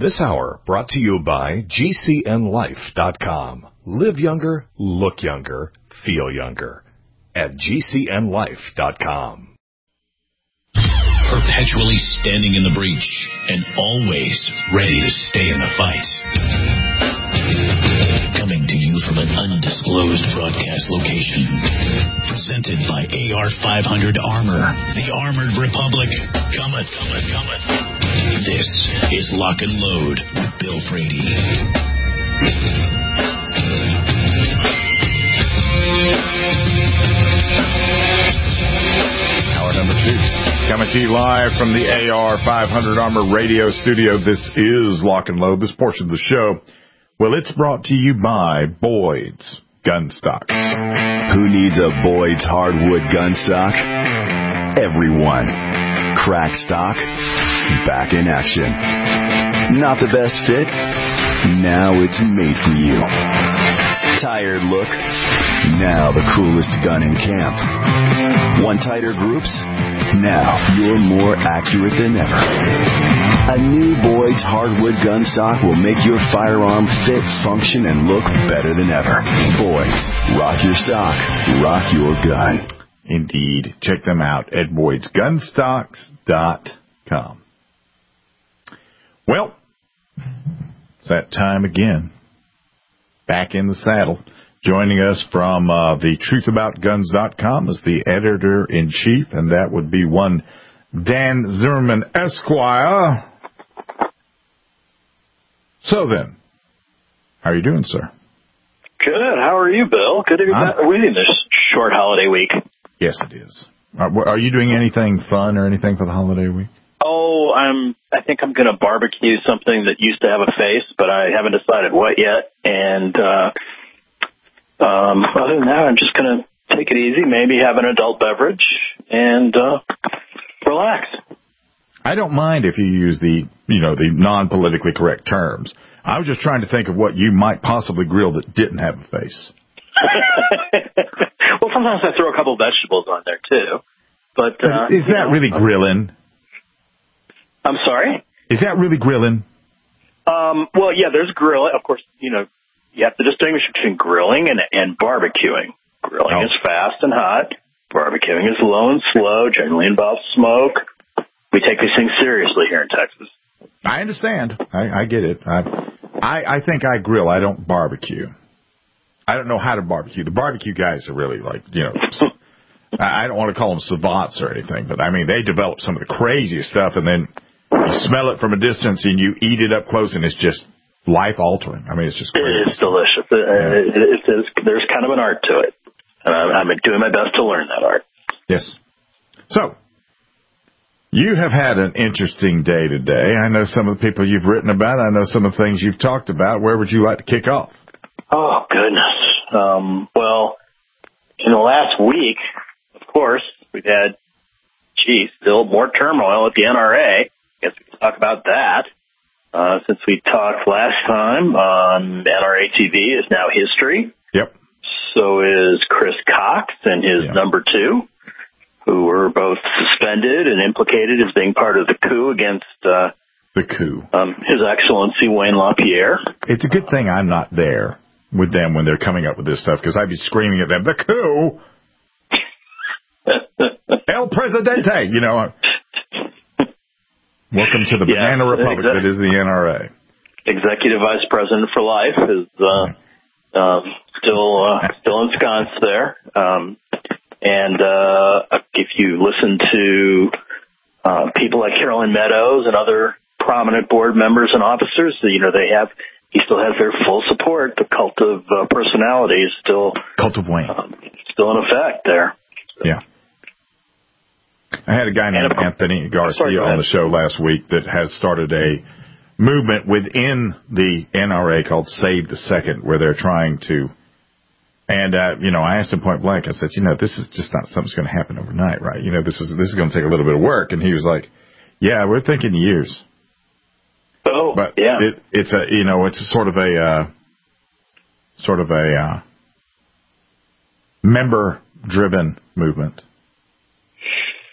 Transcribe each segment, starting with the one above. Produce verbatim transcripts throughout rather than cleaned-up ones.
This hour brought to you by G C N life dot com. Live younger, look younger, feel younger at G C N life dot com. Perpetually standing in the breach and always ready to stay in the fight. Coming to you from an undisclosed broadcast location. Presented by A R five hundred Armor. The Armored Republic. Cometh, cometh, cometh. This is Lock and Load with Bill Frady. Hour number two. Coming to you live from the A R five hundred Armor Radio Studio. This is Lock and Load. This portion of the show, well, it's brought to you by Boyd's Gun Stock. Who needs a Boyd's hardwood gun stock? Everyone. Crack stock, back in action. Not the best fit? Now it's made for you. Tired look? Now the coolest gun in camp. Want tighter groups? Now you're more accurate than ever. A new Boyd's hardwood gun stock will make your firearm fit, function, and look better than ever. Boyd's. Rock your stock. Rock your gun. Indeed. Check them out at Boyds Gun Stocks dot com. Well, it's that time again. Back in the saddle. Joining us from uh, the truth about guns dot com is the editor-in-chief, and that would be one Dan Zimmerman, Esquire. So then, how are you doing, sir? Good. How are you, Bill? Good to be back with you this short holiday week. Yes, it is. Are, are you doing anything fun or anything for the holiday week? Oh, I'm. I think I'm going to barbecue something that used to have a face, but I haven't decided what yet. And uh, um, other than that, I'm just going to take it easy, maybe have an adult beverage, and uh, relax. I don't mind if you use the, you know, the non-politically correct terms. I was just trying to think of what you might possibly grill that didn't have a face. Well, sometimes I throw a couple vegetables on there, too. But uh, Is that know, really grilling? I'm sorry? Is that really grilling? Um, well, yeah, there's grilling. Of course, you know, you have to distinguish between grilling and, and barbecuing. Grilling oh. is fast and hot. Barbecuing is low and slow, generally involves smoke. We take these things seriously here in Texas. I understand. I, I get it. I, I I think I grill. I don't barbecue. I don't know how to barbecue. The barbecue guys are really like, you know, I don't want to call them savants or anything, but I mean, they develop some of the craziest stuff, and then you smell it from a distance and you eat it up close, and it's just life altering. I mean, it's just crazy. It's delicious. It, it, it, it's, there's kind of an art to it, and I'm, I'm doing my best to learn that art. Yes. So, you have had an interesting day today. I know some of the people you've written about. I know some of the things you've talked about. Where would you like to kick off? Oh, goodness. Um, well, in the last week, of course, we've had, gee, still more turmoil at the N R A. I guess we can talk about that. Uh, since we talked last time, um, N R A T V is now history. Yep. So is Chris Cox and his yep. number two, who were both suspended and implicated as being part of the coup against uh, the coup. Um, His Excellency Wayne LaPierre. It's a good thing I'm not there with them when they're coming up with this stuff, because I'd be screaming at them, the coup! El Presidente! You know. Welcome to the yeah, banana republic exactly. that is the N R A. Executive Vice President for life is uh, uh, still uh, still ensconced there. Um, and uh, if you listen to uh, people like Carolyn Meadows and other prominent board members and officers, you know, they have, he still has their full support. The cult of uh, personality is still, cult of Wayne. Um, still in effect there. So. Yeah. I had a guy named Anthony Garcia on the show last week that has started a movement within the N R A called Save the Second, where they're trying to, and, uh, you know, I asked him point blank, I said, you know, this is just not something that's going to happen overnight, right? You know, this is, this is going to take a little bit of work. And he was like, yeah, we're thinking years. Oh, but yeah. It, it's a, you know, it's a sort of a, uh, sort of a, uh, member driven movement.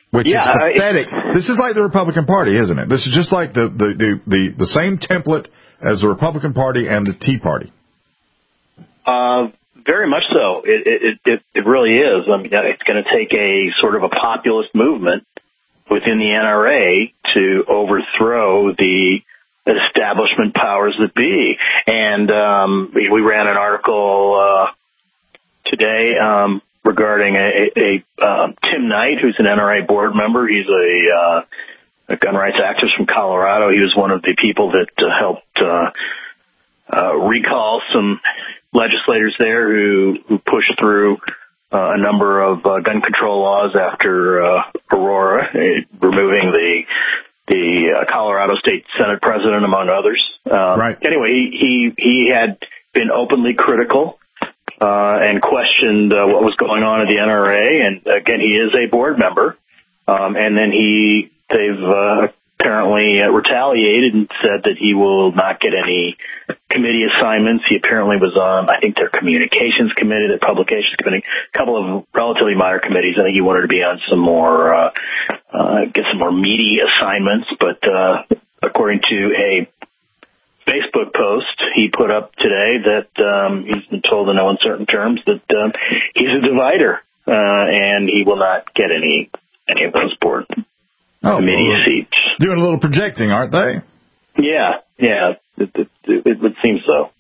which yeah, is pathetic. I, this is like the Republican Party, isn't it? This is just like the, the, the, the, the same template as the Republican Party and the Tea Party. Uh, very much so. It, it, it, it really is. I mean, it's going to take a sort of a populist movement within the N R A to overthrow the establishment powers that be. And um, we, we ran an article uh, today um, regarding a, a, a uh, Tim Knight, who's an N R A board member. He's a, uh, a gun rights activist from Colorado. He was one of the people that uh, helped uh, uh, recall some legislators there who, who pushed through uh, a number of uh, gun control laws after uh, Aurora, uh, removing the the uh, Colorado State Senate president, among others. Um, right. Anyway, he, he he had been openly critical uh, and questioned uh, what was going on at the N R A. And again, he is a board member. Um, and then he they've uh, apparently uh, retaliated and said that he will not get any committee assignments. He apparently was on, I think, their communications committee, their publications committee, a couple of relatively minor committees. I think he wanted to be on some more, uh, uh, get some more meaty assignments. But uh, according to a Facebook post he put up today, that um, he's been told in no uncertain terms that um, he's a divider, uh, and he will not get any any of those board oh, committee well, seats. Doing a little projecting, aren't they? Yeah, yeah, it, it, it would seem so.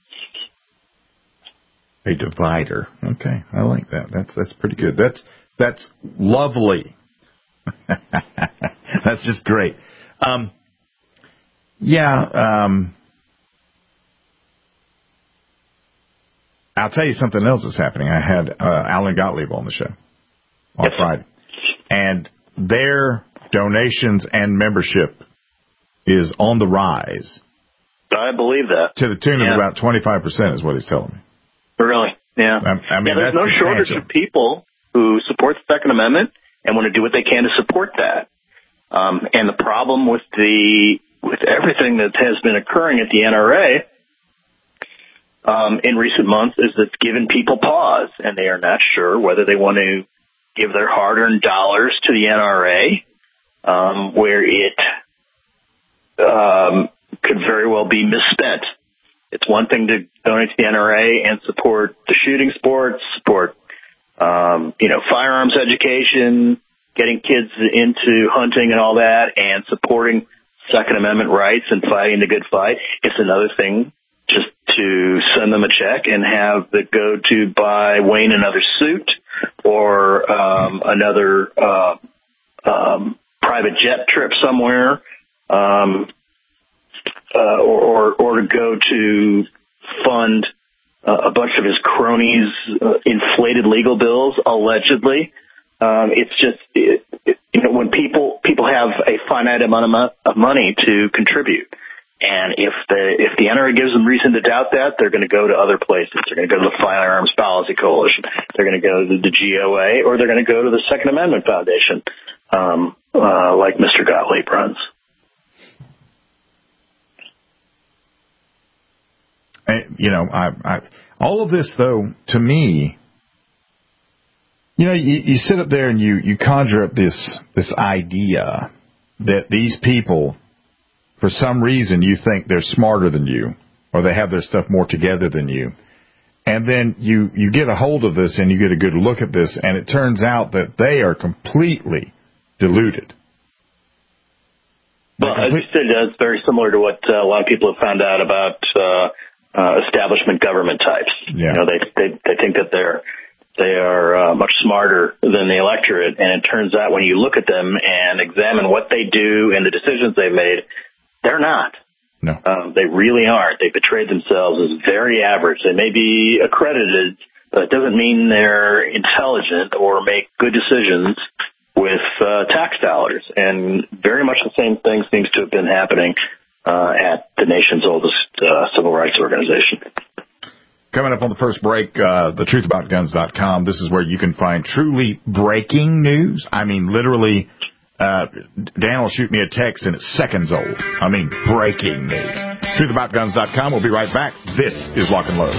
A divider. Okay, I like that. That's that's pretty good. That's that's lovely. That's just great. Um, yeah. Um, I'll tell you something else that's happening. I had uh, Alan Gottlieb on the show on yes. Friday, and their donations and membership is on the rise. I believe that. To the tune yeah. of about twenty-five percent is what he's telling me. Really? Yeah. I, I mean, yeah, there's that's no shortage of people who support the Second Amendment and want to do what they can to support that. Um, and the problem with the with everything that has been occurring at the N R A um, in recent months is it's given people pause, and they are not sure whether they want to give their hard-earned dollars to the N R A, um, where it um, could very well be misspent. It's one thing to donate to the N R A and support the shooting sports, support, um, you know, firearms education, getting kids into hunting and all that, and supporting Second Amendment rights and fighting the good fight. It's another thing just to send them a check and have it go to buy Wayne another suit or um, another uh, um, private jet trip somewhere. Um, Uh, or, or, or to go to fund uh, a bunch of his cronies' uh, inflated legal bills, allegedly. Um, it's just, it, it, you know, when people people have a finite amount of money to contribute, and if the if the N R A gives them reason to doubt that, they're going to go to other places. They're going to go to the Firearms Policy Coalition. They're going to go to the G O A, or they're going to go to the Second Amendment Foundation, um, uh, like Mister Gottlieb runs. You know, I, I, all of this, though, to me, you know, you, you sit up there and you, you conjure up this this idea that these people, for some reason, you think they're smarter than you, or they have their stuff more together than you. And then you, you get a hold of this and you get a good look at this, and it turns out that they are completely deluded. Well, as you said, it's very similar to what uh, a lot of people have found out about uh, Uh, establishment government types. Yeah. You know, they, they they think that they're they are uh, much smarter than the electorate, and it turns out when you look at them and examine what they do and the decisions they've made, they're not. No, um, they really aren't. They betrayed themselves as very average. They may be accredited, but it doesn't mean they're intelligent or make good decisions with uh, tax dollars. And very much the same thing seems to have been happening Uh, at the nation's oldest uh, civil rights organization. Coming up on the first break, uh, the truth about guns dot com. This is where you can find truly breaking news. I mean, literally, uh, Dan will shoot me a text and it's seconds old. I mean, breaking news. truth about guns dot com. We'll be right back. This is Lock and Load.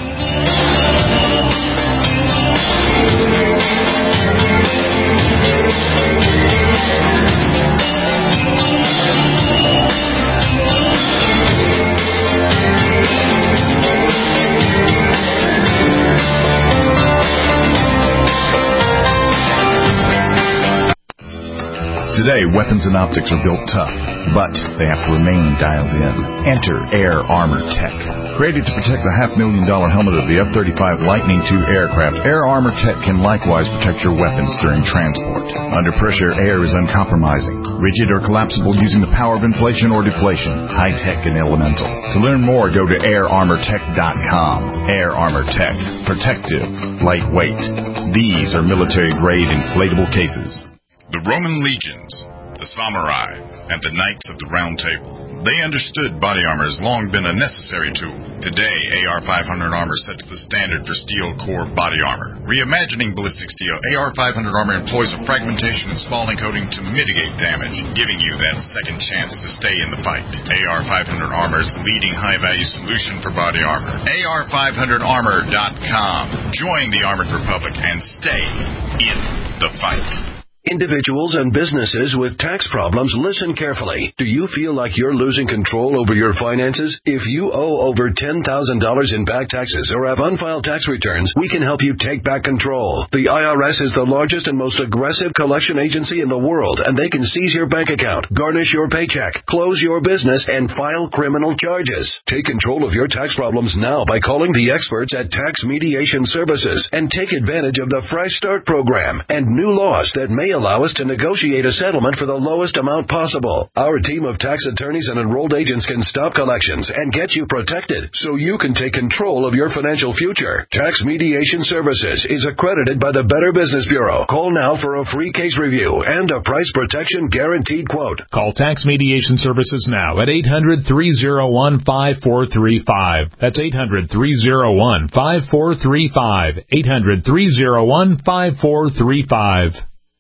Today, weapons and optics are built tough, but they have to remain dialed in. Enter Air Armor Tech. Created to protect the half-million dollar helmet of the F thirty-five Lightning two aircraft, Air Armor Tech can likewise protect your weapons during transport. Under pressure, air is uncompromising, rigid or collapsible using the power of inflation or deflation, high-tech and elemental. To learn more, go to air armor tech dot com. Air Armor Tech. Protective. Lightweight. These are military-grade inflatable cases. The Roman legions, the samurai, and the knights of the Round Table. They understood body armor has long been a necessary tool. Today, A R five hundred armor sets the standard for steel core body armor. Reimagining ballistic steel, A R five hundred armor employs a fragmentation and spalling coating to mitigate damage, giving you that second chance to stay in the fight. A R five hundred armor is the leading high-value solution for body armor. A R five hundred armor dot com. Join the Armored Republic and stay in the fight. Individuals and businesses with tax problems, listen carefully. Do you feel like you're losing control over your finances? If you owe over ten thousand dollars in back taxes or have unfiled tax returns, we can help you take back control. The I R S is the largest and most aggressive collection agency in the world, and they can seize your bank account, garnish your paycheck, close your business, and file criminal charges. Take control of your tax problems now by calling the experts at Tax Mediation Services and take advantage of the Fresh Start program and new laws that may allow us to negotiate a settlement for the lowest amount possible. Our team of tax attorneys and enrolled agents can stop collections and get you protected so you can take control of your financial future. Tax Mediation Services is accredited by the Better Business Bureau. Call now for a free case review and a price protection guaranteed quote. Call Tax Mediation Services now at eight hundred, three oh one, five four three five. That's eight hundred, three oh one, five four three five. eight hundred, three oh one, five four three five.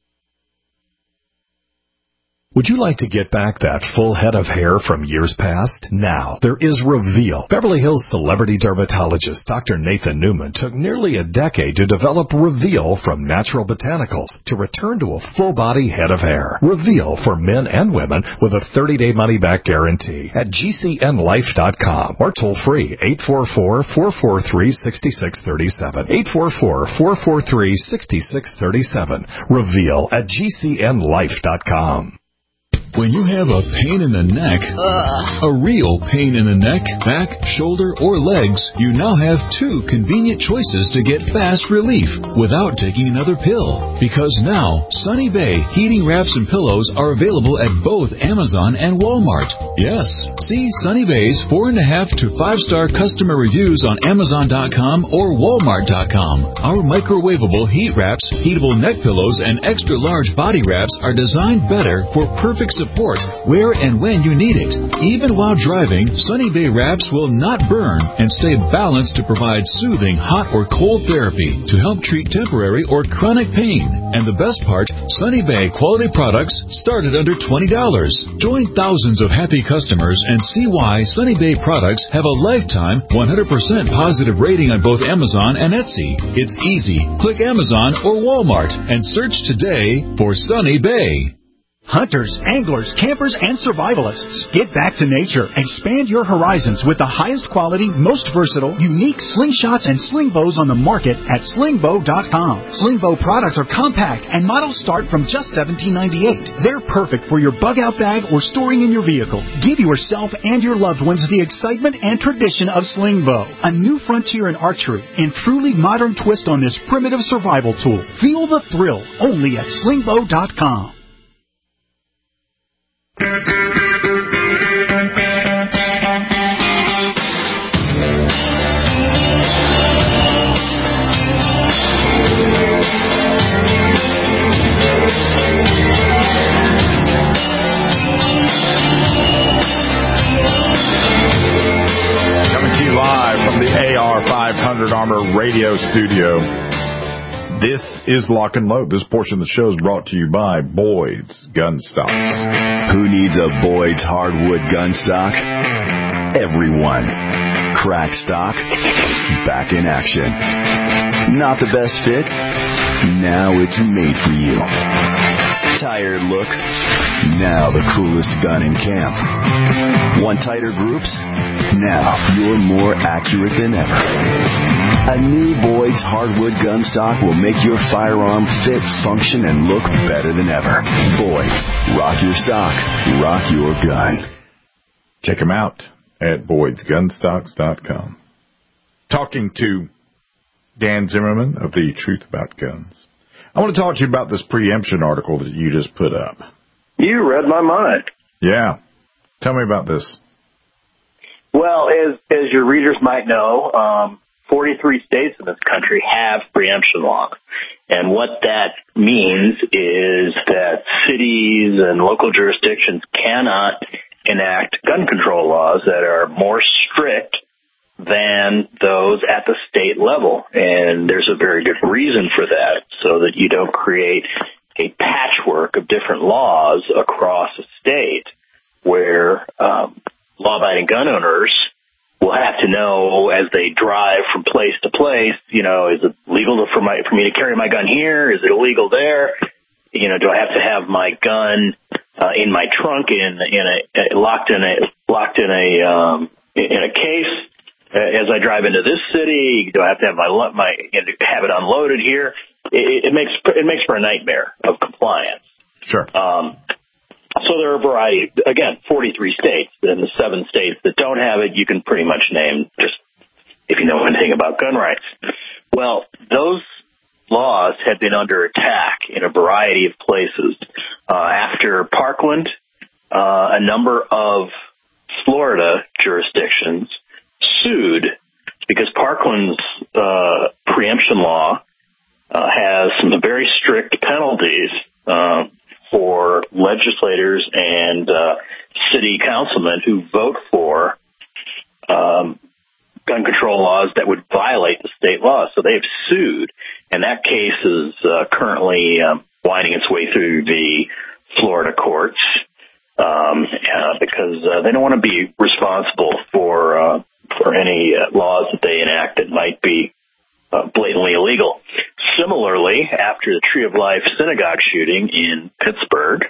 Would you like to get back that full head of hair from years past? Now, there is Reveal. Beverly Hills celebrity dermatologist Doctor Nathan Newman took nearly a decade to develop Reveal from natural botanicals to return to a full-body head of hair. Reveal for men and women with a thirty-day money-back guarantee at G C N life dot com or toll-free eight four four, four four three, six six three seven. eight four four, four four three, six six three seven. Reveal at G C N life dot com. When you have a pain in the neck, Ugh. a real pain in the neck, back, shoulder, or legs, you now have two convenient choices to get fast relief without taking another pill. Because now, Sunny Bay heating wraps and pillows are available at both Amazon and Walmart. Yes, see Sunny Bay's four and a half to five star customer reviews on Amazon dot com or Walmart dot com. Our microwavable heat wraps, heatable neck pillows, and extra large body wraps are designed better for perfect support where and when you need it. Even while driving, Sunny Bay wraps will not burn and stay balanced to provide soothing hot or cold therapy to help treat temporary or chronic pain. And the best part, Sunny Bay quality products start at under twenty dollars. Join thousands of happy customers and see why Sunny Bay products have a lifetime one hundred percent positive rating on both Amazon and Etsy. It's easy. Click Amazon or Walmart and search today for Sunny Bay. Hunters, anglers, campers, and survivalists. Get back to nature. Expand your horizons with the highest quality, most versatile, unique slingshots and sling bows on the market at sling bow dot com. Sling bow products are compact and models start from just seventeen ninety-eight. They're perfect for your bug-out bag or storing in your vehicle. Give yourself and your loved ones the excitement and tradition of sling bow. A new frontier in archery and truly modern twist on this primitive survival tool. Feel the thrill only at sling bow dot com. Coming to you live from the A R five hundred Armor Radio Studio. This is Lock and Load. This portion of the show is brought to you by Boyd's Gun Stock. Who needs a Boyd's hardwood gun stock? Everyone. Crack stock. Back in action. Not the best fit? Now it's made for you. Tired look? Now the coolest gun in camp. Want tighter groups? Now you're more accurate than ever. A new Boyd's hardwood gun stock will make your firearm fit, function, and look better than ever. Boyd's. Rock your stock. Rock your gun. Check them out at boyds gun stocks dot com. Talking to Dan Zimmerman of the Truth About Guns. I want to talk to you about this preemption article that you just put up. You read my mind. Yeah. Tell me about this. Well, as as your readers might know, um, forty-three states in this country have preemption laws. And what that means is that cities and local jurisdictions cannot enact gun control laws that are more strict than those at the state level. And there's a very good reason for that, so that you don't create a patchwork of different laws across a state where um, law-abiding gun owners will have to know as they drive from place to place, you know, is it legal for my for me to carry my gun here? Is it illegal there? You know, do I have to have my gun uh, in my trunk in in a locked in a locked in a um, in a case uh, as I drive into this city? Do I have to have my my have it unloaded here? It, it makes it makes for a nightmare of compliance. Sure. Um, so there are a variety. Again, forty-three states, and the seven states that don't have it, you can pretty much name just if you know anything about gun rights. Well, those laws had been under attack in a variety of places. Uh, after Parkland, uh, a number of Florida jurisdictions sued because Parkland's uh, preemption law uh, has some very strict penalties uh, for legislators and uh, city councilmen who vote for um, gun control laws that would violate the state laws. So they've sued, and that case is uh, currently um, winding its way through the Florida courts um, uh, because uh, they don't want to be responsible for uh, for any uh, laws that they enact that might be uh, blatantly illegal. Similarly, after the Tree of Life synagogue shooting in Pittsburgh,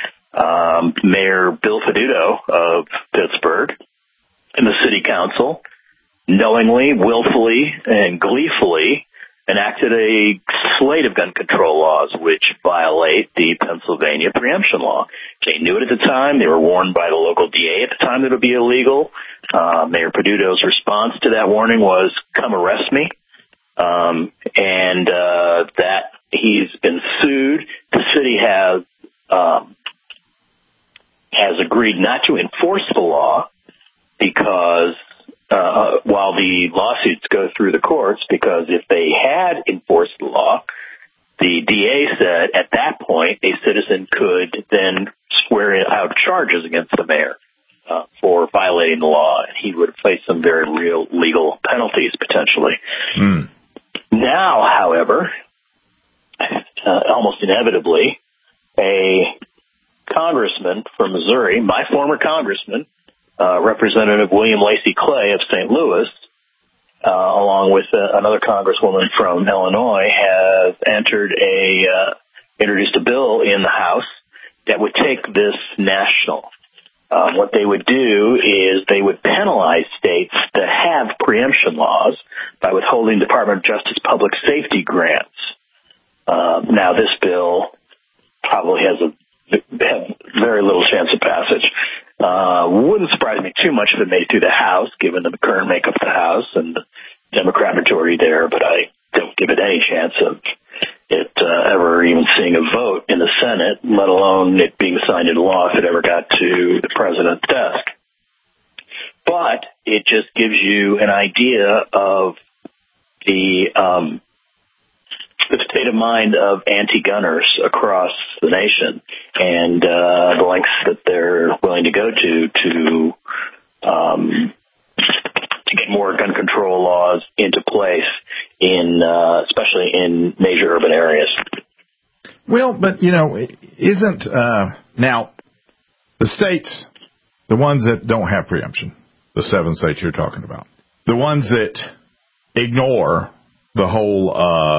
um, Mayor Bill Peduto of Pittsburgh and the city council knowingly, willfully, and gleefully enacted a slate of gun control laws which violate the Pennsylvania preemption law. They knew it at the time. They were warned by the local D A at the time that it would be illegal. Uh, Mayor Peduto's response to that warning was, "Come arrest me." Um, and uh, that he's been sued. The city has um, has agreed not to enforce the law because uh, while the lawsuits go through the courts, because if they had enforced the law, the D A said at that point a citizen could then swear out charges against the mayor uh, for violating the law, and he would face some very real legal penalties potentially. Mm. Now, however, uh, almost inevitably, a congressman from Missouri, my former congressman, uh, Representative William Lacey Clay of Saint Louis, uh, along with uh, another congresswoman from Illinois, has entered a uh, introduced a bill in the House that would take this national. Uh, what they would do is they would penalize states that have preemption laws by withholding Department of Justice public safety grants. Uh, now, this bill probably has a have very little chance of passage. Uh, wouldn't surprise me too much if it made it through the House, given the current makeup of the House and the Democrat majority there, but I don't give it any chance of it uh, ever even seeing a vote in the Senate, let alone it being signed into law if it ever got to the president's desk. But it just gives you an idea of the um, the state of mind of anti-gunners across the nation and uh, the lengths that they're willing to go to to um, to get more gun control laws into place, in uh, especially in major urban areas. Well, but, you know, isn't uh, now the states, the ones that don't have preemption, the seven states you're talking about, the ones that ignore the whole uh,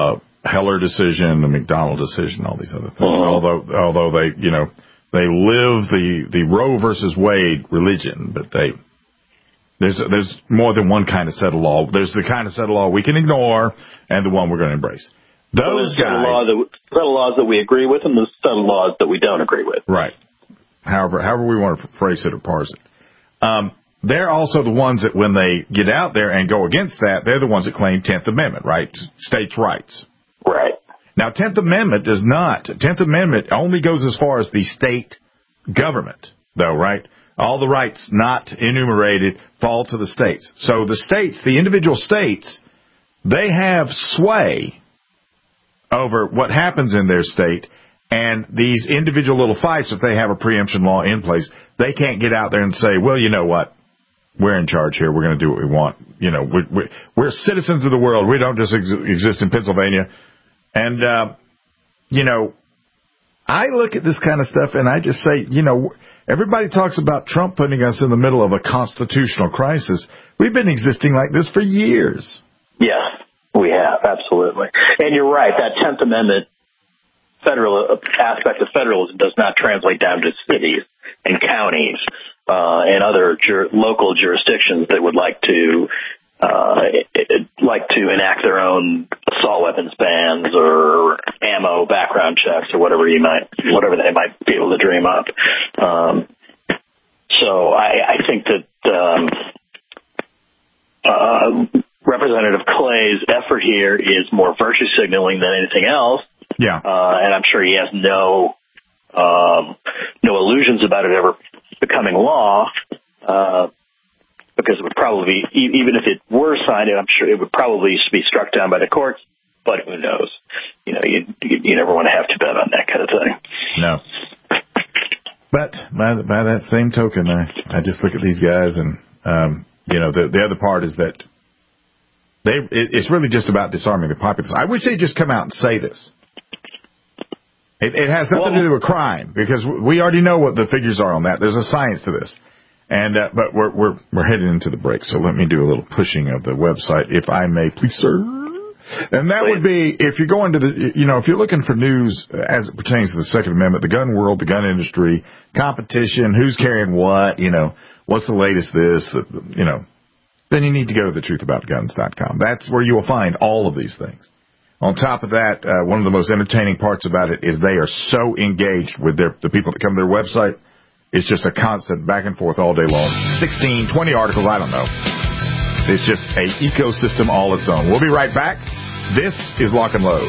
Heller decision, the McDonald decision, all these other things. Uh-huh. Although, although they, you know, they live the, the Roe versus Wade religion, but they, there's, there's more than one kind of set of law. There's the kind of set of law we can ignore and the one we're going to embrace. Those well, guys. Law that, set of laws that we agree with and the set of laws that we don't agree with. Right. However, however we want to phrase it or parse it. Um, they're also the ones that when they get out there and go against that, they're the ones that claim tenth Amendment, right? States' rights. Right. Now, tenth Amendment does not. tenth Amendment only goes as far as the state government, though, right? All the rights not enumerated fall to the states. So the states, the individual states, they have sway over what happens in their state, and these individual little fights, if they have a preemption law in place, they can't get out there and say, well, you know what? We're in charge here. We're going to do what we want. You know, we're, we're, we're citizens of the world. We don't just ex- exist in Pennsylvania. And, uh, you know, I look at this kind of stuff and I just say, you know, everybody talks about Trump putting us in the middle of a constitutional crisis. We've been existing like this for years. Yes, we have, absolutely. And you're right, that tenth Amendment federal aspect of federalism does not translate down to cities and counties uh, and other jur- local jurisdictions that would like to uh, it, like to enact their own assault weapons bans or ammo background checks or whatever you might, whatever they might be able to dream up. Um, so I, I think that um, uh, Representative Clay's effort here is more virtue signaling than anything else. Yeah. Uh, and I'm sure he has no um, no illusions about it ever becoming law. Uh, because it would probably, even if it were signed, I'm sure it would probably be struck down by the courts, but who knows? You know, you, you, you never want to have to bet on that kind of thing. No. But by, by that same token, I, I just look at these guys and, um, you know, the, the other part is that they it, it's really just about disarming the populace. I wish they'd just come out and say this. It, it has nothing well, to do with crime, because we already know what the figures are on that. There's a science to this. And uh, but we're we're we're heading into the break, so let me do a little pushing of the website, if I may, please, sir. And that would be, if you're going to the, you know, if you're looking for news as it pertains to the Second Amendment, the gun world, the gun industry, competition, who's carrying what, you know, what's the latest this, you know, then you need to go to the truth about guns dot com. That's where you will find all of these things. On top of that, uh, one of the most entertaining parts about it is they are so engaged with their the people that come to their website. It's just a constant back and forth all day long. sixteen, twenty articles, I don't know. It's just an ecosystem all its own. We'll be right back. This is Lock and Load.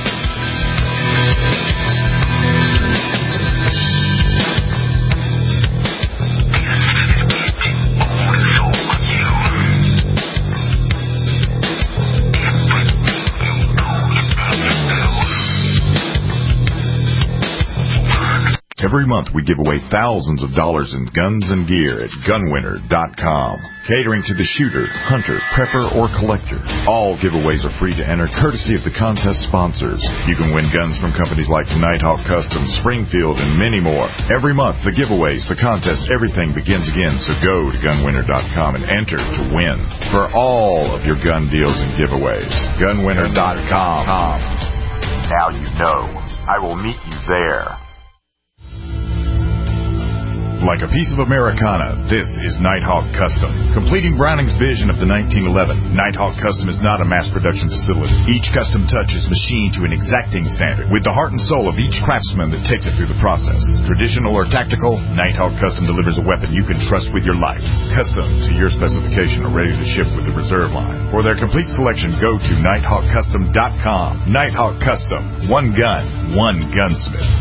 Every month we give away thousands of dollars in guns and gear at gun winner dot com. Catering to the shooter, hunter, prepper, or collector. All giveaways are free to enter, courtesy of the contest sponsors. You can win guns from companies like Nighthawk Custom, Springfield, and many more. Every month, the giveaways, the contests, everything begins again. So go to gun winner dot com and enter to win for all of your gun deals and giveaways. gun winner dot com. Now you know. I will meet you there. Like a piece of Americana, this is Nighthawk Custom. Completing Browning's vision of the nineteen eleven, Nighthawk Custom is not a mass production facility. Each custom touch is machined to an exacting standard, with the heart and soul of each craftsman that takes it through the process. Traditional or tactical, Nighthawk Custom delivers a weapon you can trust with your life. Custom to your specification or ready to ship with the reserve line. For their complete selection, go to nighthawk custom dot com. Nighthawk Custom. One gun, one gunsmith.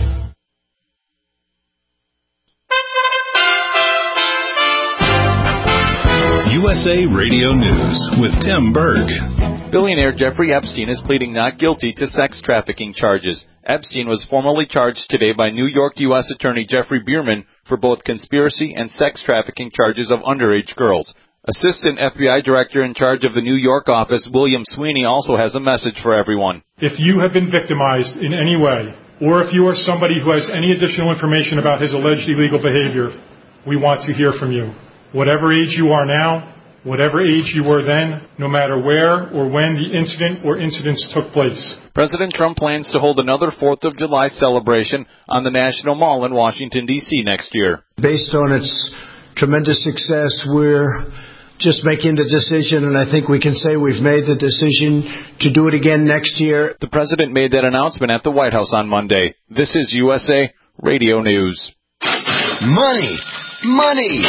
U S A Radio News with Tim Berg. Billionaire Jeffrey Epstein is pleading not guilty to sex trafficking charges. Epstein was formally charged today by New York U S Attorney Jeffrey Bierman for both conspiracy and sex trafficking charges of underage girls. Assistant F B I Director in charge of the New York office, William Sweeney, also has a message for everyone. If you have been victimized in any way, or if you are somebody who has any additional information about his alleged illegal behavior, we want to hear from you. Whatever age you are now, whatever age you were then, no matter where or when the incident or incidents took place. President Trump plans to hold another fourth of July celebration on the National Mall in Washington, D C next year. Based on its tremendous success, we're just making the decision, and I think we can say we've made the decision to do it again next year. The president made that announcement at the White House on Monday. This is U S A Radio News. Money, money,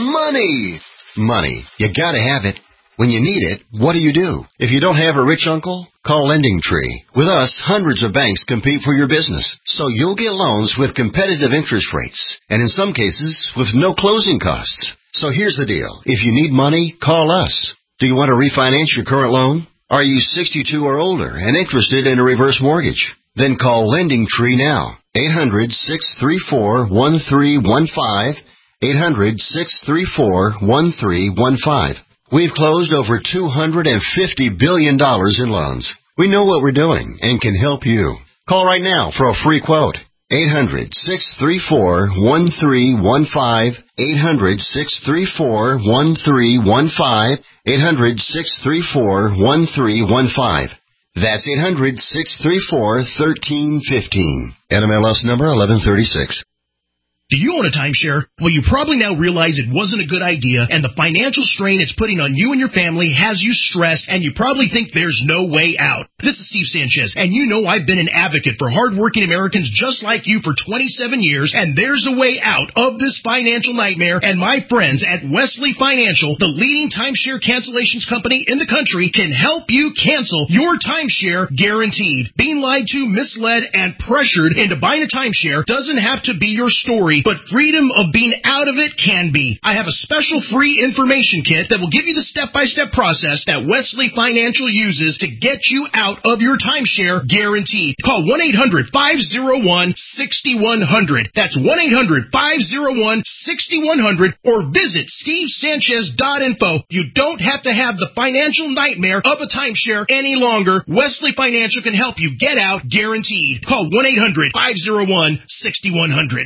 money, money. You gotta have it. When you need it, what do you do? If you don't have a rich uncle, call Lending Tree. With us, hundreds of banks compete for your business, so you'll get loans with competitive interest rates, and in some cases, with no closing costs. So here's the deal. If you need money, call us. Do you want to refinance your current loan? Are you sixty-two or older and interested in a reverse mortgage? Then call Lending Tree now. eight hundred, six three four, one three one five. eight hundred, six three four, one three one five. We've closed over two hundred fifty billion dollars in loans. We know what we're doing and can help you. Call right now for a free quote. eight hundred, six three four, one three one five. eight hundred, six three four, one three one five. eight hundred, six three four, one three one five. That's eight hundred, six three four, one three one five. N M L S number eleven thirty-six. Do you own a timeshare? Well, you probably now realize it wasn't a good idea, and the financial strain it's putting on you and your family has you stressed, and you probably think there's no way out. This is Steve Sanchez, and you know I've been an advocate for hardworking Americans just like you for twenty-seven years, and there's a way out of this financial nightmare, and my friends at Wesley Financial, the leading timeshare cancellations company in the country, can help you cancel your timeshare guaranteed. Being lied to, misled, and pressured into buying a timeshare doesn't have to be your story, but freedom of being out of it can be. I have a special free information kit that will give you the step-by-step process that Wesley Financial uses to get you out of your timeshare guaranteed. Call one eight hundred, five oh one, six one zero zero. That's one eight hundred, five oh one, six one zero zero, or visit steve sanchez dot info. You don't have to have the financial nightmare of a timeshare any longer. Wesley Financial can help you get out guaranteed. Call one eight hundred, five oh one, six one zero zero.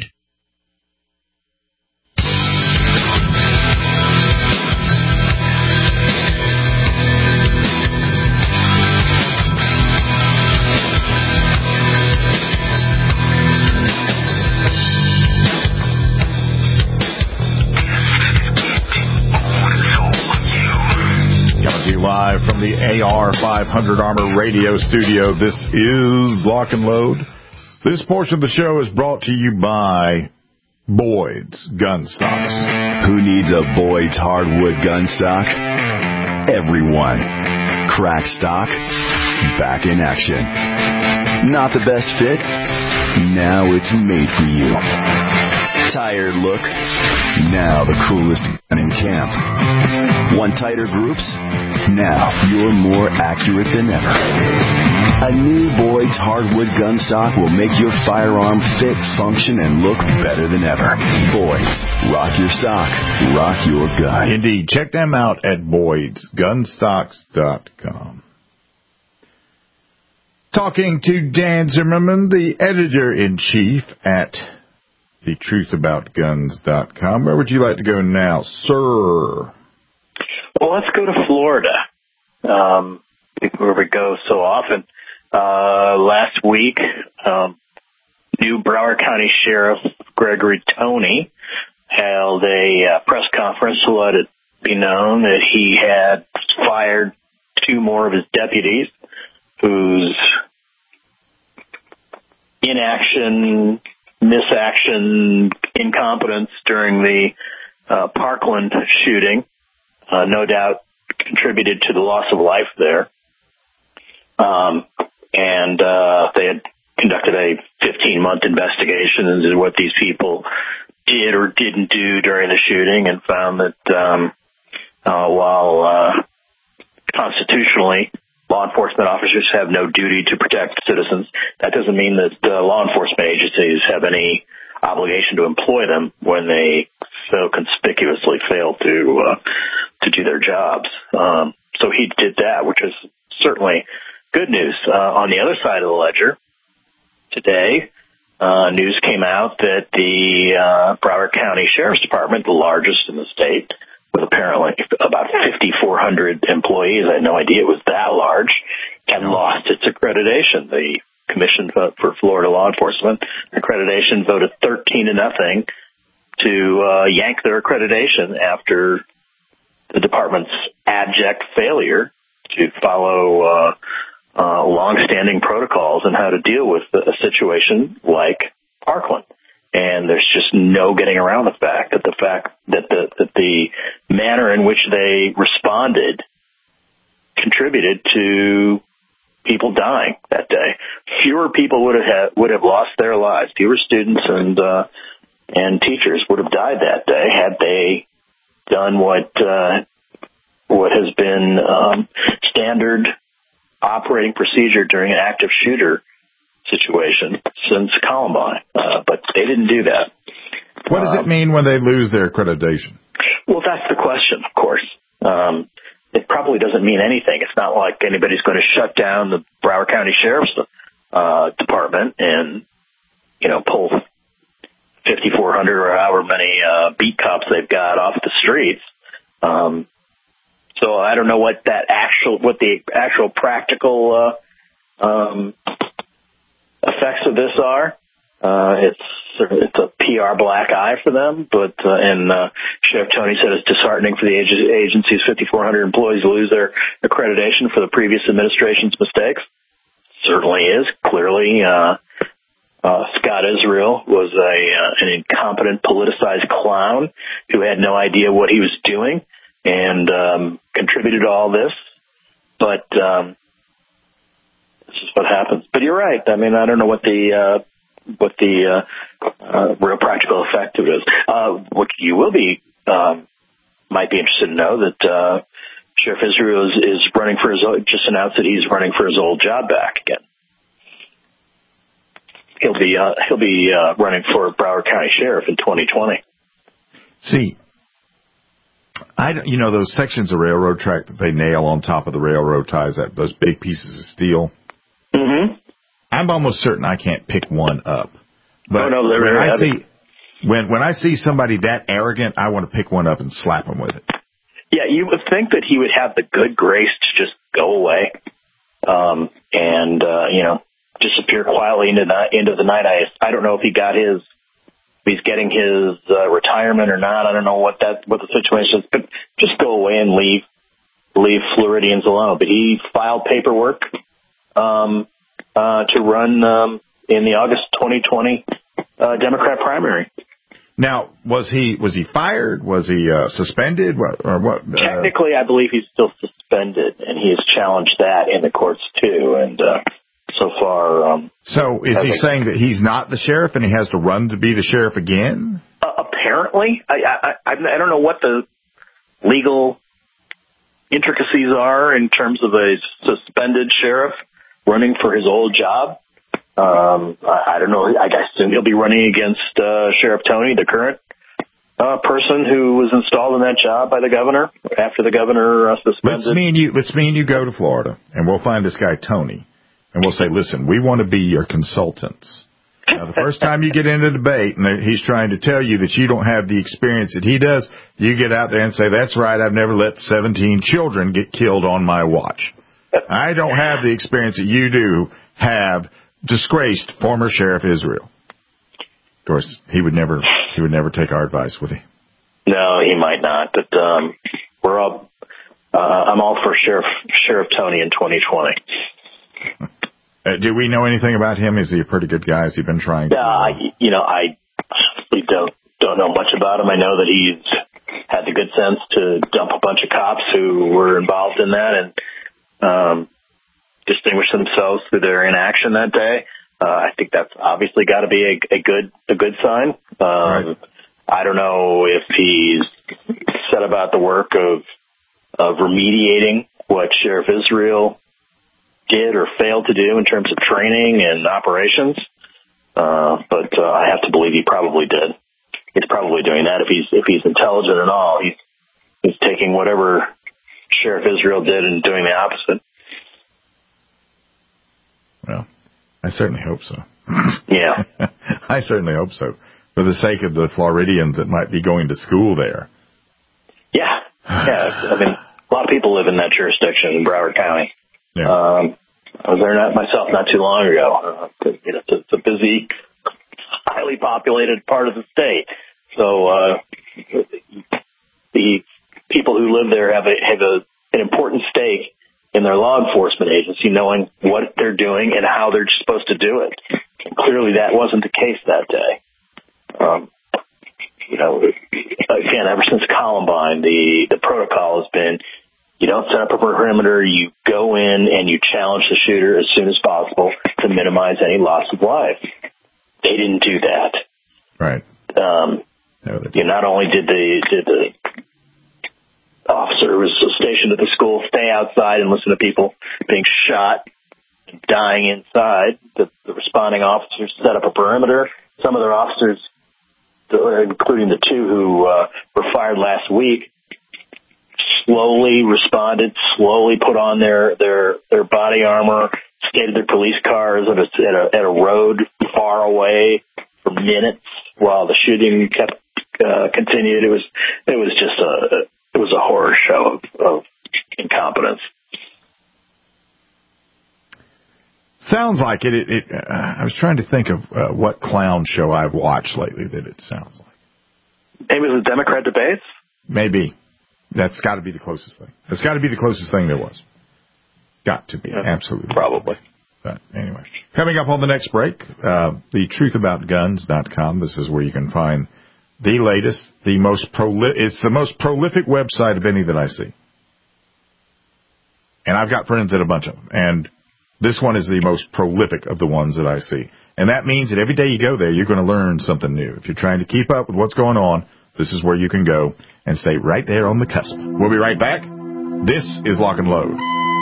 Live from the A R five hundred Armor Radio Studio, this is Lock and Load. This portion of the show is brought to you by Boyd's Gun Stocks. Who needs a Boyd's hardwood gun stock? Everyone. Crack stock, back in action. Not the best fit? Now it's made for you. Tired look? Now the coolest gun in camp. Want tighter groups? Now you're more accurate than ever. A new Boyd's hardwood gun stock will make your firearm fit, function, and look better than ever. Boyd's. Rock your stock. Rock your gun. Indeed. Check them out at boyds gun stocks dot com. Talking to Dan Zimmerman, the editor-in-chief at the truth about guns dot com. Where would you like to go now, sir? Well, let's go to Florida, um, where we go so often. Uh, last week, um, new Broward County Sheriff Gregory Toney held a uh, press conference to let it be known that he had fired two more of his deputies whose inaction, misaction, incompetence during the uh, Parkland shooting Uh, no doubt contributed to the loss of life there. Um, and uh, they had conducted a fifteen-month investigation into what these people did or didn't do during the shooting, and found that um, uh, while uh, constitutionally law enforcement officers have no duty to protect citizens, that doesn't mean that uh, law enforcement agencies have any obligation to employ them when they so conspicuously fail to uh, to do their jobs. Um, so he did that, which is certainly good news. Uh, on the other side of the ledger, today, uh, news came out that the uh, Broward County Sheriff's Department, the largest in the state, with apparently about fifty-four hundred employees, I had no idea it was that large, had lost its accreditation. The Commission for Florida Law Enforcement Accreditation voted thirteen to nothing to uh, yank their accreditation after the department's abject failure to follow uh, uh, long-standing protocols on how to deal with a situation like Parkland. And there's just no getting around the fact that the fact that the that the manner in which they responded contributed to people dying that day. Fewer people would have had, would have lost their lives. Fewer students and uh, and teachers would have died that day had they done what uh, what has been um, standard operating procedure during an active shooter situation since Columbine. Uh, but they didn't do that. What does um, it mean when they lose their accreditation? Well, that's the question, of course. Um, it probably doesn't mean anything. It's not like anybody's going to shut down the Broward County Sheriff's uh, Department and, you know, pull fifty-four hundred or however many uh, beat cops they've got off the streets. Um, so I don't know what that actual, what the actual practical uh, um, effects of this are. Uh, it's it's a P R black eye for them, but uh, and uh, Sheriff Toney said it's disheartening for the agency's fifty-four hundred employees to lose their accreditation for the previous administration's mistakes. Certainly is. Clearly, uh, uh, Scott Israel was a uh, an incompetent, politicized clown who had no idea what he was doing and um, contributed to all this. But um, this is what happens. But you're right. I mean, I don't know what the uh, what the uh, uh, real practical effect of it is. Uh, what you will be um, might be interested to know that uh, Sheriff Israel is, is running for his old, just announced that he's running for his old job back again. He'll be uh, he'll be uh, running for Broward County Sheriff in twenty twenty. See, I don't, you know those sections of railroad track that they nail on top of the railroad ties, that those big pieces of steel. Mm-hmm. I'm almost certain I can't pick one up. But oh, no, they're when very I heavy. see when when I see somebody that arrogant, I want to pick one up and slap him with it. Yeah, you would think that he would have the good grace to just go away um, and uh, you know disappear quietly into the into the night. I I don't know if he got his if he's getting his uh, retirement or not. I don't know what that what the situation is, but just go away and leave leave Floridians alone. But he filed paperwork um, uh, to run um, in the August twenty twenty uh, Democrat primary. Now, was he was he fired? Was he uh, suspended? What, or what? Uh... Technically, I believe he's still suspended, and he has challenged that in the courts too. And uh, so far, um, so is he think... saying that he's not the sheriff and he has to run to be the sheriff again? Uh, apparently, I, I I don't know what the legal intricacies are in terms of a suspended sheriff running for his old job. Um, I, I don't know. I assume he'll be running against uh, Sheriff Toney, the current uh, person who was installed in that job by the governor after the governor uh, suspended. Let's me and you. Let's me and you go to Florida, and we'll find this guy Toney, and we'll say, "Listen, we want to be your consultants." Now, the first time you get into a debate and he's trying to tell you that you don't have the experience that he does, you get out there and say, "That's right. I've never let seventeen children get killed on my watch. I don't have the experience that you do have." Disgraced former Sheriff Israel. Of course, he would never he would never take our advice, would he? No, he might not. But um, we're all uh, I'm all for Sheriff Sheriff Toney in twenty twenty. Uh, do we know anything about him? Is he a pretty good guy? Has he been trying? Yeah, uh, you know, I honestly don't don't know much about him. I know that he's had the good sense to dump a bunch of cops who were involved in that, and um, distinguish themselves through their inaction that day. Uh, I think that's obviously got to be a, a good a good sign. Um, right. I don't know if he's set about the work of of remediating what Sheriff Israel did or failed to do in terms of training and operations, uh, but uh, I have to believe he probably did. He's probably doing that. If he's if he's intelligent at all, he's he's taking whatever Sheriff Israel did and doing the opposite. Well, I certainly hope so. Yeah. I certainly hope so. For the sake of the Floridians that might be going to school there. Yeah. Yeah, I mean, a lot of people live in that jurisdiction in Broward County. Yeah. Um, I was there not, myself not too long ago. Uh, you know, it's, a, it's a busy, highly populated part of the state. So uh, the people who live there have a have a, an important stake in their law enforcement agency, knowing what they're doing and how they're supposed to do it. And clearly, that wasn't the case that day. Um, you know, again, ever since Columbine, the the protocol has been: you don't set up a perimeter, you go in and you challenge the shooter as soon as possible to minimize any loss of life. They didn't do that. Right. Um, no, you know, not only did the did the officer who was stationed at the school stay outside and listen to people being shot and dying inside, the, the responding officers set up a perimeter. Some of their officers, including the two who uh, were fired last week, slowly responded, slowly put on their, their, their body armor, skated their police cars at a, at a, at a road far away for minutes while the shooting kept uh, continued. It was it was just a it was a horror show of, of incompetence. Sounds like it. it, it uh, I was trying to think of uh, what clown show I've watched lately that it sounds like. Maybe it was the Democrat debates? Maybe. That's got to be the closest thing. That's got to be the closest thing there was. Got to be. Yeah, absolutely. Probably. But anyway. Coming up on the next break, uh, the truth about guns dot com. This is where you can find the latest, the most prolific, it's the most prolific website of any that I see. And I've got friends at a bunch of them. And this one is the most prolific of the ones that I see. And that means that every day you go there, you're going to learn something new. If you're trying to keep up with what's going on, this is where you can go and stay right there on the cusp. We'll be right back. This is Lock and Load.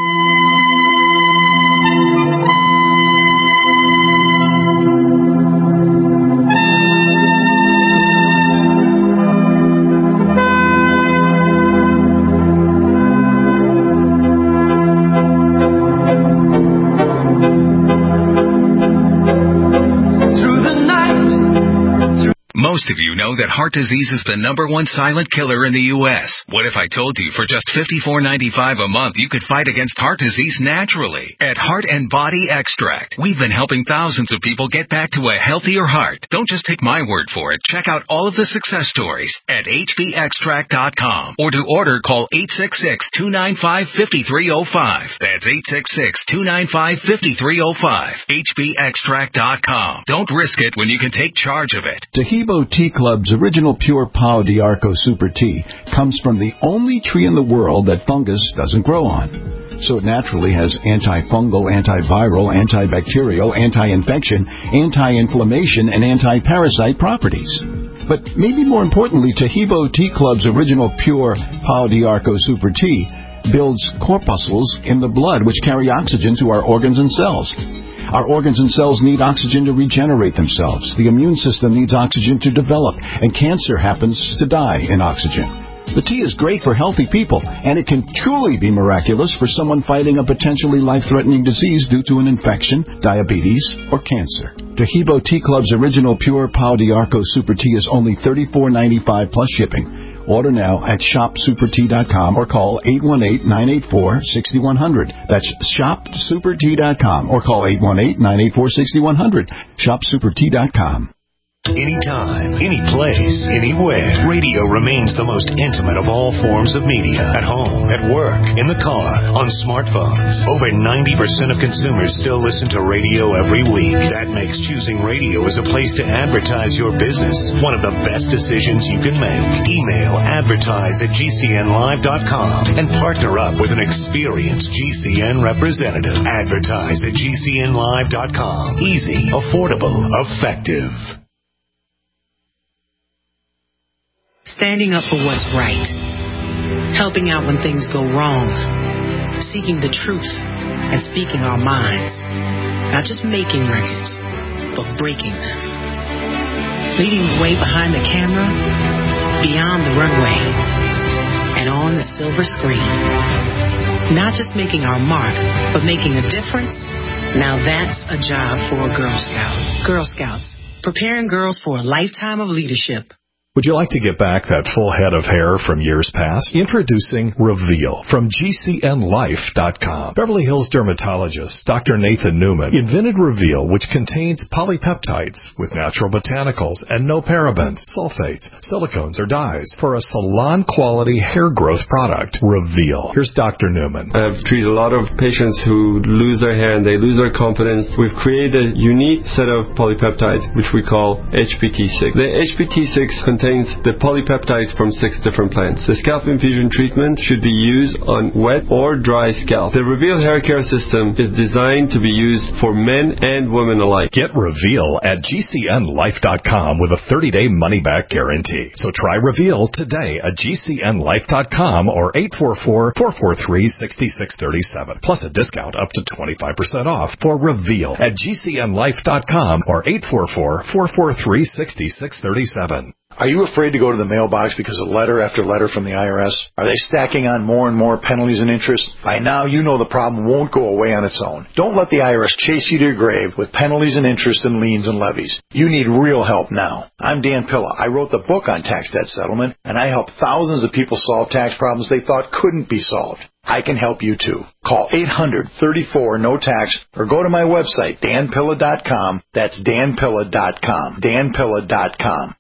Most of you know that heart disease is the number one silent killer in the U S What if I told you for just fifty-four ninety-five a month you could fight against heart disease naturally? At Heart and Body Extract, we've been helping thousands of people get back to a healthier heart. Don't just take my word for it. Check out all of the success stories at H B extract dot com. Or to order, call eight six six, two nine five, five three zero five. That's eight six six, two nine five, five three zero five. H B extract dot com. Don't risk it when you can take charge of it. Taheebo Tea Club's original pure Pau d'Arco Super Tea comes from the only tree in the world that fungus doesn't grow on. So it naturally has antifungal, antiviral, antibacterial, anti-infection, anti-inflammation, and anti-parasite properties. But maybe more importantly, Taheebo Tea Club's original pure Pau d'Arco Super Tea builds corpuscles in the blood which carry oxygen to our organs and cells. Our organs and cells need oxygen to regenerate themselves. The immune system needs oxygen to develop, and cancer happens to die in oxygen. The tea is great for healthy people, and it can truly be miraculous for someone fighting a potentially life-threatening disease due to an infection, diabetes, or cancer. Taheebo Tea Club's original pure Pau d'Arco Super Tea is only thirty-four ninety-five plus shipping. Order now at shop super tea dot com or call eight one eight, nine eight four, six one zero zero. That's shop super tea dot com or call eight one eight, nine eight four, six one zero zero. shop super tea dot com. Anytime, any place, anywhere, radio remains the most intimate of all forms of media. At home, at work, in the car, on smartphones. Over ninety percent of consumers still listen to radio every week. That makes choosing radio as a place to advertise your business one of the best decisions you can make. Email advertise at G C N live dot com and partner up with an experienced G C N representative. Advertise at G C N live dot com. Easy, affordable, effective. Standing up for what's right, helping out when things go wrong, seeking the truth, and speaking our minds. Not just making records, but breaking them. Leading the way behind the camera, beyond the runway, and on the silver screen. Not just making our mark, but making a difference. Now that's a job for a Girl Scout. Girl Scouts, preparing girls for a lifetime of leadership. Would you like to get back that full head of hair from years past? Introducing Reveal from G C N life dot com. Beverly Hills dermatologist Doctor Nathan Newman invented Reveal, which contains polypeptides with natural botanicals and no parabens, sulfates, silicones, or dyes for a salon-quality hair growth product. Reveal. Here's Doctor Newman. I've treated a lot of patients who lose their hair and they lose their confidence. We've created a unique set of polypeptides, which we call H P T six. The H P T six contains contains the polypeptides from six different plants. The scalp infusion treatment should be used on wet or dry scalp. The Reveal hair care system is designed to be used for men and women alike. Get Reveal at G C N life dot com with a thirty-day money-back guarantee. So try Reveal today at G C N life dot com or eight four four, four four three, six six three seven. Plus a discount up to twenty-five percent off for Reveal at G C N life dot com or eight four four, four four three, six six three seven. Are you afraid to go to the mailbox because of letter after letter from the I R S? Are they stacking on more and more penalties and interest? By now, you know the problem won't go away on its own. Don't let the I R S chase you to your grave with penalties and interest and liens and levies. You need real help now. I'm Dan Pilla. I wrote the book on tax debt settlement, and I helped thousands of people solve tax problems they thought couldn't be solved. I can help you too. Call eight hundred, thirty-four, no tax or go to my website, dan pilla dot com. That's dan pilla dot com. dan pilla dot com.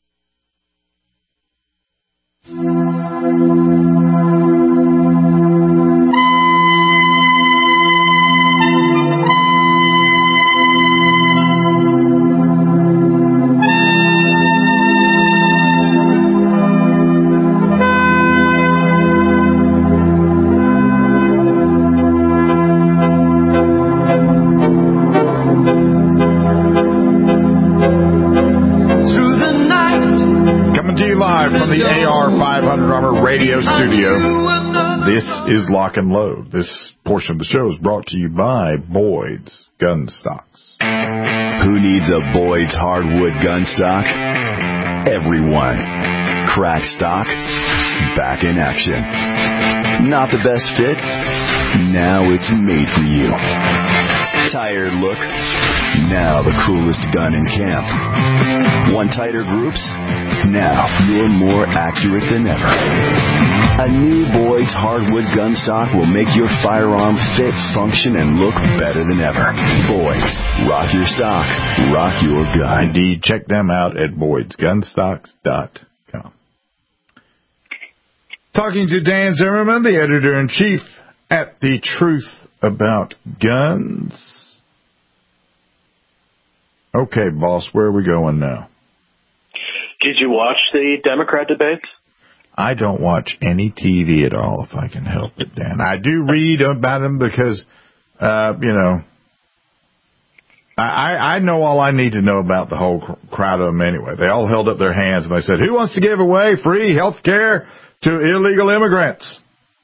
Radio studio. This is Lock and Load. This portion of the show is brought to you by Boyd's Gun Stocks. Who needs a Boyd's hardwood gun stock? Everyone. Crack stock, back in action. Not the best fit? Now it's made for you. Tired look? Now the coolest gun in camp. Want tighter groups? Now you're more accurate than ever. A new Boyd's hardwood gun stock will make your firearm fit, function, and look better than ever. Boyd's. Rock your stock. Rock your gun. Indeed, check them out at boyds gun stocks dot com. Talking to Dan Zimmerman, the editor-in-chief at The Truth About Guns. Okay, boss, where are we going now? Did you watch the Democrat debates? I don't watch any T V at all if I can help it, Dan. I do read about them because, uh, you know, I, I know all I need to know about the whole crowd of them anyway. They all held up their hands and they said, who wants to give away free health care to illegal immigrants?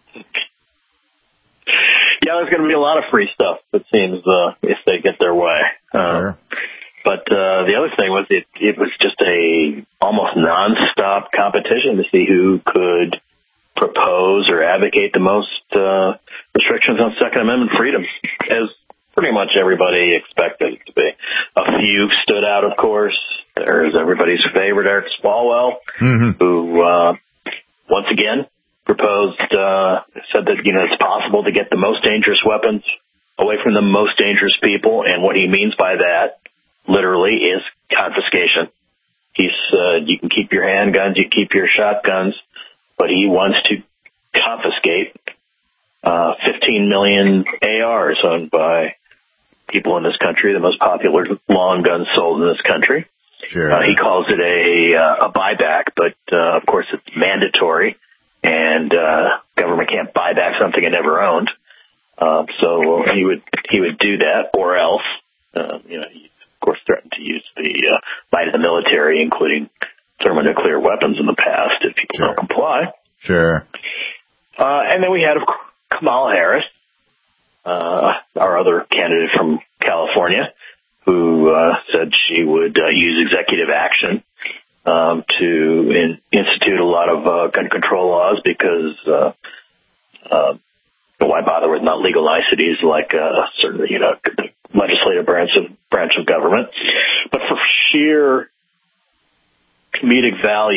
Yeah, there's going to be a lot of free stuff, it seems, uh, if they get their way. Uh, sure. But uh, the other thing was it, it was just a almost nonstop competition to see who could propose or advocate the most uh, restrictions on Second Amendment freedoms, as pretty much everybody expected it to be. A few stood out, of course. There's everybody's favorite, Eric Swalwell, mm-hmm. who uh, once again proposed, uh, said that, you know, it's possible to get the most dangerous weapons away from the most dangerous people, and what he means by that literally is confiscation. He said you can keep your handguns, you can keep your shotguns, but he wants to confiscate uh, fifteen million A Rs owned by people in this country, the most popular long guns sold in this country. Sure. Uh, he calls it a, uh, a buyback, but uh, of course it's mandatory, and uh, government can't buy back something it never owned. Uh, so he would he would do that, or else, uh, you know, he of course threatened to use the uh, might of the military, including thermonuclear weapons in the past, if people sure. don't comply. Sure. Uh, and then we had, of course, Kamala Harris, uh, our other candidate from California, who uh, said she would uh, use executive action um, to in, institute a lot of uh, gun control laws because uh, uh, why bother with not legal niceties like uh, certainly, you know, the legislative branch of branch of government. But for sheer comedic value,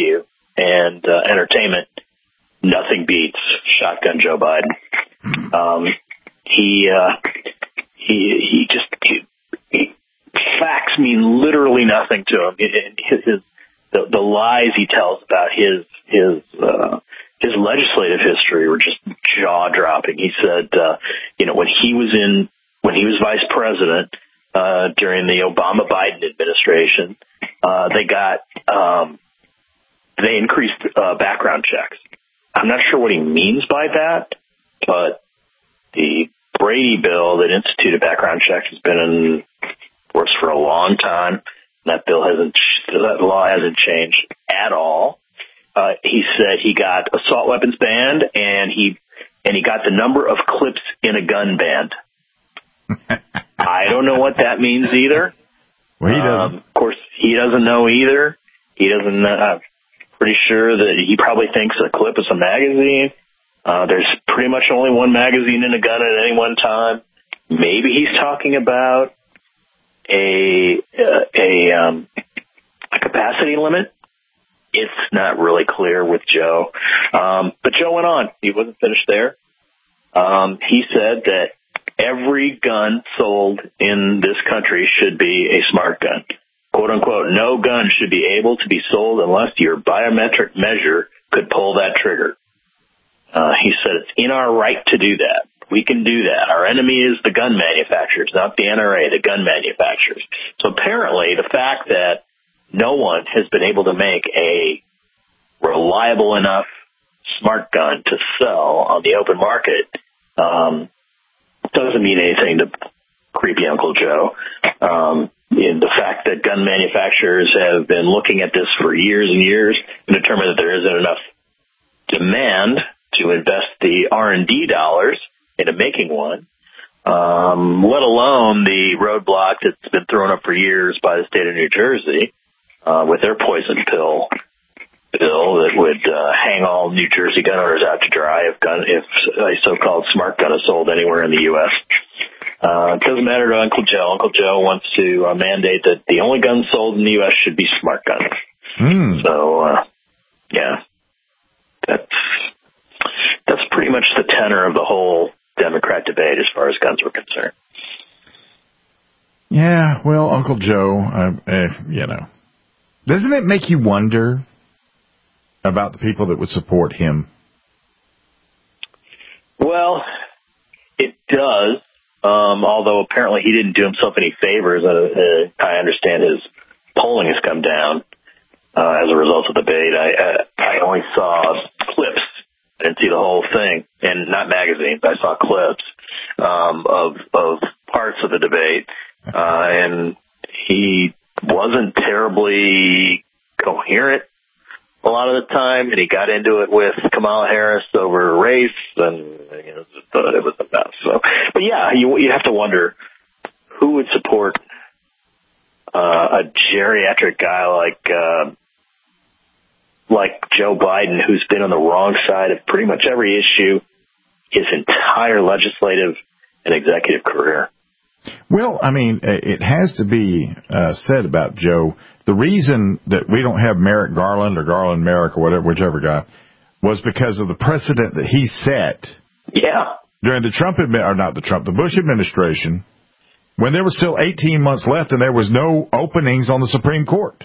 and uh, entertainment, nothing beats Shotgun Joe Biden. Um, he, uh, he, he just, he, he, facts mean literally nothing to him. His, his the, the lies he tells about his, his, uh, his legislative history were just jaw dropping. He said, uh, you know, when he was in, when he was vice president, uh, during the Obama Biden administration, uh, they got, um, they increased, uh, background checks. I'm not sure what he means by that, but the Brady bill that instituted background checks has been in force for a long time. That bill hasn't, that law hasn't changed at all. Uh, he said he got assault weapons banned, and he and he got the number of clips in a gun banned. I don't know what that means either. Well, he doesn't. Um, of course, he doesn't know either. He doesn't. Uh, I'm pretty sure that he probably thinks a clip is a magazine. Uh, there's pretty much only one magazine in a gun at any one time. Maybe he's talking about a uh, a um, a capacity limit. It's not really clear with Joe. Um, but Joe went on. He wasn't finished there. Um, he said that every gun sold in this country should be a smart gun. Quote unquote, no gun should be able to be sold unless your biometric measure could pull that trigger. Uh, he said it's in our right to do that. We can do that. Our enemy is the gun manufacturers, not the N R A, the gun manufacturers. So apparently the fact that no one has been able to make a reliable enough smart gun to sell on the open market um, doesn't mean anything to creepy Uncle Joe. Um, and the fact that gun manufacturers have been looking at this for years and years and determined that there isn't enough demand to invest the R and D dollars into making one, um, let alone the roadblock that's been thrown up for years by the state of New Jersey uh, with their poison pill bill that would uh, hang all New Jersey gun owners out to dry if gun if a so-called smart gun is sold anywhere in the U S Uh, it doesn't matter to Uncle Joe. Uncle Joe wants to uh, mandate that the only guns sold in the U S should be smart guns. Mm. So, uh, yeah, that's that's pretty much the tenor of the whole Democrat debate as far as guns were concerned. Yeah, well, Uncle Joe, uh, eh, you know, doesn't it make you wonder about the people that would support him? Well, it does. Um, although apparently he didn't do himself any favors. Uh, uh, I understand his polling has come down uh, as a result of the debate. I, uh, I only saw clips. I didn't see the whole thing, and not magazines. I saw clips um, of of parts of the debate, uh, and he wasn't terribly coherent a lot of the time, and he got into it with Kamala Harris over race, and you know, just thought it was a mess. So, but yeah, you you have to wonder who would support uh, a geriatric guy like uh, like Joe Biden, who's been on the wrong side of pretty much every issue his entire legislative and executive career. Well, I mean, it has to be uh, said about Joe. The reason that we don't have Merrick Garland or Garland Merrick or whatever, whichever guy, was because of the precedent that he set. Yeah. During the Trump admi- or not the Trump, the Bush administration, when there was still eighteen months left and there was no openings on the Supreme Court.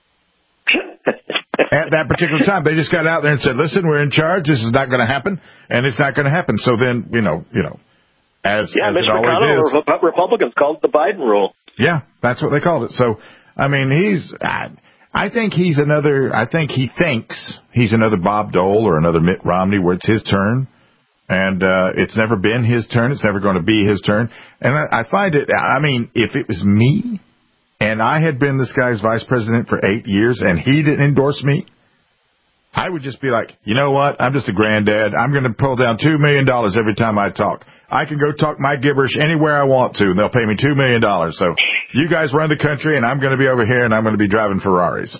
At that particular time, they just got out there and said, "Listen, we're in charge. This is not going to happen, and it's not going to happen." So then, you know, you know, as yeah, as Mitch it always McConnell, is, Republicans called it the Biden rule. Yeah, that's what they called it. So, I mean, he's, I, I think he's another, I think he thinks he's another Bob Dole or another Mitt Romney where it's his turn. And, uh, it's never been his turn. It's never going to be his turn. And I, I find it, I mean, if it was me and I had been this guy's vice president for eight years and he didn't endorse me, I would just be like, you know what? I'm just a granddad. I'm going to pull down two million dollars every time I talk. I can go talk my gibberish anywhere I want to, and they'll pay me two million dollars. So you guys run the country, and I'm going to be over here, and I'm going to be driving Ferraris.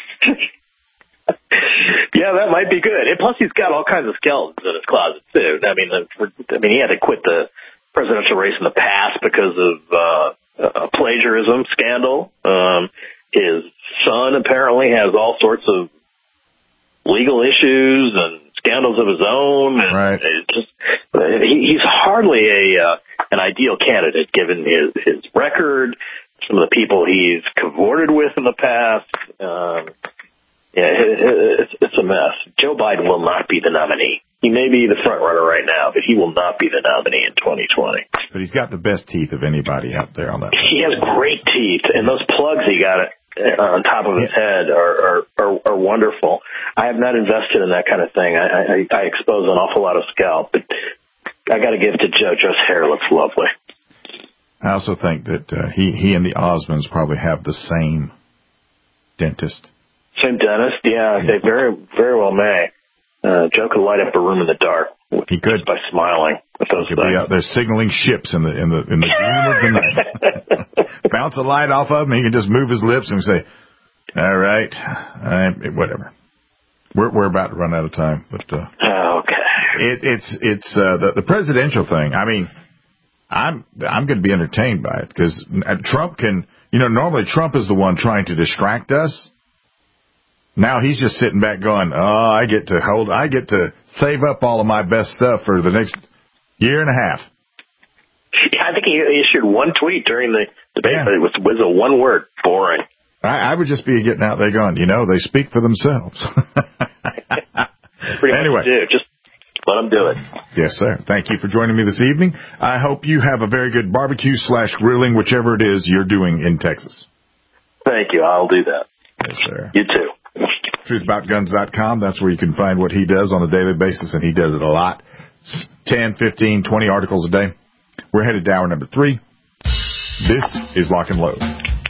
Yeah, that might be good. And plus, he's got all kinds of skeletons in his closet, too. I mean, I mean, he had to quit the presidential race in the past because of uh, a plagiarism scandal. Um, his son apparently has all sorts of legal issues and scandals of his own. And right. It just, he, he's hardly a uh, an ideal candidate given his, his record, some of the people he's cavorted with in the past. Um, yeah, it, it's, it's a mess. Joe Biden will not be the nominee. He may be the front runner right now, but he will not be the nominee in twenty twenty. But he's got the best teeth of anybody out there on that. He has great teeth, and those plugs he got on top of his head are, are, are, are wonderful. I have not invested in that kind of thing. I, I, I expose an awful lot of scalp, but I got to give it to Joe. Joe's hair looks lovely. I also think that uh, he, he and the Osmonds probably have the same dentist. Same dentist? Yeah, yeah. They very, very well may. Uh, Joe could light up a room in the dark. He could just by smiling with those he could things. Be out there signaling ships in the in the in the gloom of the night. Bounce a light off of him. He can just move his lips and say, "All right, I, whatever." We're we're about to run out of time, but uh, okay. It, it's it's uh, the the presidential thing. I mean, I'm I'm going to be entertained by it because Trump can. You know, normally Trump is the one trying to distract us. Now he's just sitting back going, oh, I get to hold, I get to save up all of my best stuff for the next year and a half. Yeah, I think he issued one tweet during the debate, yeah. but it was, was a one word, boring. I, I would just be getting out there going, you know, they speak for themselves. Pretty anyway. much do. Just let them do it. Yes, sir. Thank you for joining me this evening. I hope you have a very good barbecue slash grilling, whichever it is you're doing in Texas. Thank you. I'll do that. Yes, sir. You too. truth about guns dot com. That's where you can find what he does on a daily basis, and he does it a lot. ten, fifteen, twenty articles a day. We're headed to hour number three. This is Lock and Load.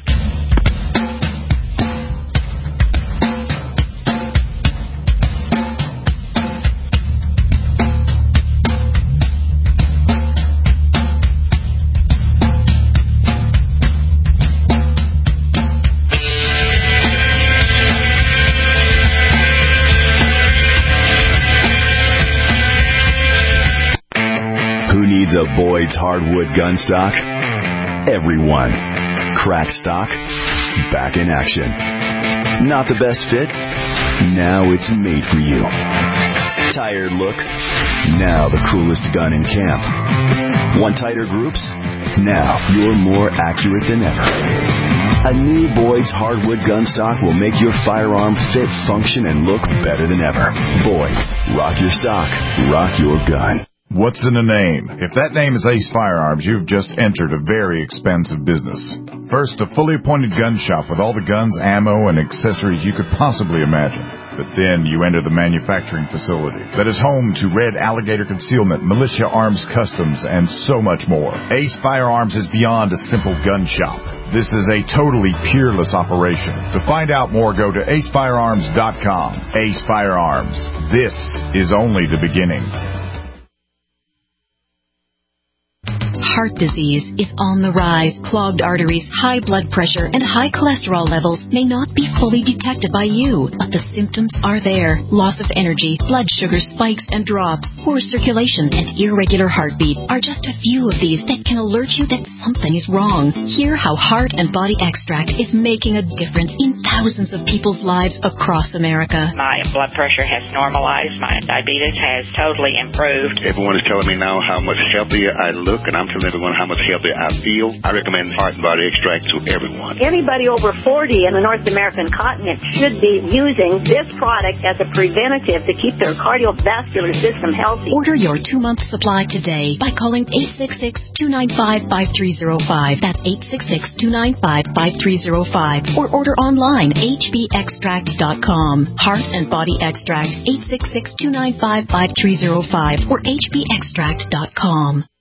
A Boyd's hardwood gun stock? Everyone. Crack stock? Back in action. Not the best fit? Now it's made for you. Tired look? Now the coolest gun in camp. Want tighter groups? Now you're more accurate than ever. A new Boyd's hardwood gun stock will make your firearm fit, function, and look better than ever. Boyd's. Rock your stock. Rock your gun. What's in a name? If that name is Ace Firearms, you've just entered a very expensive business. First, a fully appointed gun shop with all the guns, ammo, and accessories you could possibly imagine. But then you enter the manufacturing facility that is home to Red Alligator Concealment, Militia Arms Customs, and so much more. Ace Firearms is beyond a simple gun shop. This is a totally peerless operation. To find out more, go to ace firearms dot com. Ace Firearms. This is only the beginning. Heart disease is on the rise. Clogged arteries, high blood pressure, and high cholesterol levels may not be fully detected by you, but the symptoms are there. Loss of energy, blood sugar spikes and drops, poor circulation, and irregular heartbeat are just a few of these that can alert you that something is wrong. Hear how Heart and Body Extract is making a difference in thousands of people's lives across America. My blood pressure has normalized. My diabetes has totally improved. Everyone is telling me now how much healthier I look, and I'm telling everyone how much healthier I feel. I recommend Heart and Body Extract to everyone. Anybody over forty in the North American continent should be using this product as a preventative to keep their cardiovascular system healthy. Order your two-month supply today by calling eight six six, two nine five, five three zero five. That's eight six six, two nine five, five three zero five. Or order online, h b extract dot com. Heart and Body Extract, eight six six, two nine five, five three zero five or h b extract dot com.